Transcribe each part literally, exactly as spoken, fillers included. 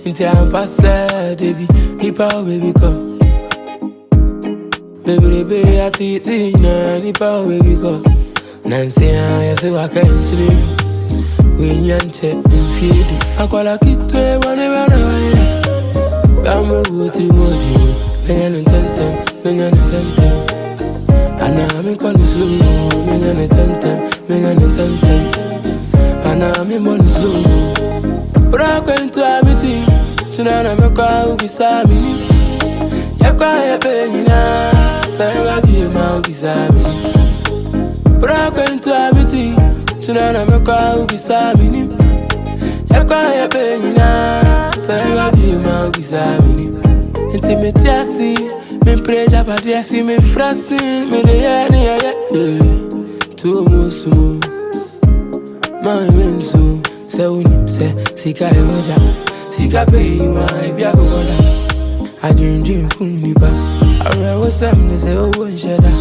Inti ampasa, baby, nipa baby come. Baby, baby, I think it's na nipa baby come. Nancy, I say I can't believe. When you enter in field, I call a kid to a one ever. I'm a good to you. Menyan and tentem, menyan and tentem. And I'm in calling slow, menyan and tentem, menyan and tentem. And I'm in money slow. But I'm going to have it. Tonight I'm a car beside me. You're quiet, baby, now. Say, I'll be a mouth beside me. But I'm going to have it. Tonight I'm a car beside me. You're quiet, baby, now. Say, I'll be a mouth beside me. Intimate, I see. Me pressure, but I see me frosting. Me the any, yeah. Too much, smooth. My men, so. Say, when say, Sika, Emoja. Sika, pay, my Biagola. I dream, dream, Kunipa. I read what's them, they say, oh, one shut up.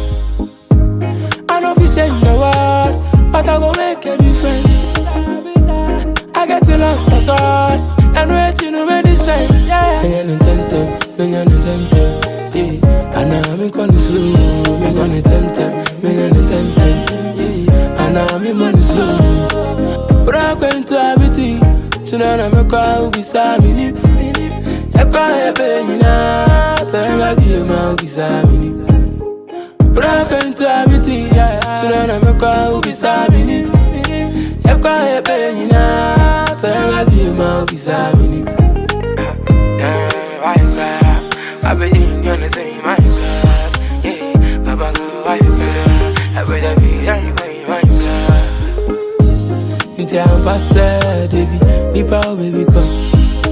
I know if you change the world, but I go make a difference. I got to love for God, and wait you know many times, yeah. Menyan and tentem, menyan and tentem, yeah. And I'm in calling slow, menyan and tentem, menyan and tentem, yeah. And I'm in money slow. But I'm going to have it, tonight I'm a car beside me. You're quiet, baby, now. Say I'll be a mouth beside me. But I'm going to have it, tonight I'm a car beside me. You're quiet, baby, now. Say I'll be a mouth beside me. Why you cry? I bet you ain't gonna say my God. Yeah, Papa go, why you cry? I bet I be on you, why you cry? Inti ampasa, baby, nipa baby come.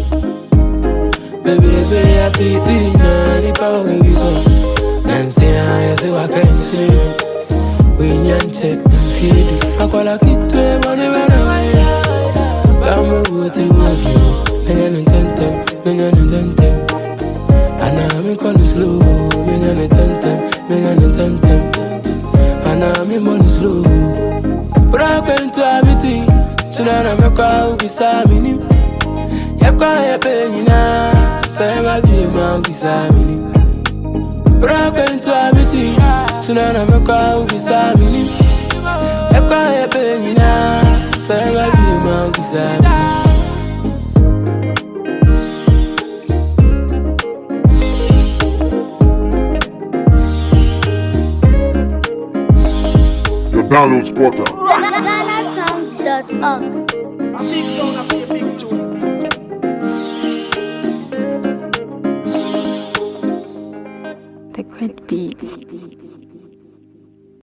Baby, baby, I think it's na nipa baby come. Nancy, I say I can't sleep. When you enter in field, I call a kid to a one ever. I'm a good to you. Menyan and tentem, menyan and tentem. And I'm in calling slow, menyan and tentem, menyan and tentem. And I'm in money slow. But I'm going to have it. Tonight I'm a car beside me. You're quiet, baby, now. Say I'll be a mouth beside me. But I'm going to have it. Tonight I'm a car beside me. You're quiet, baby, now. Say I'll be a mouth beside me. The download spotter. Ghana songs dot org. A big sound of a big tune. The Great Beats.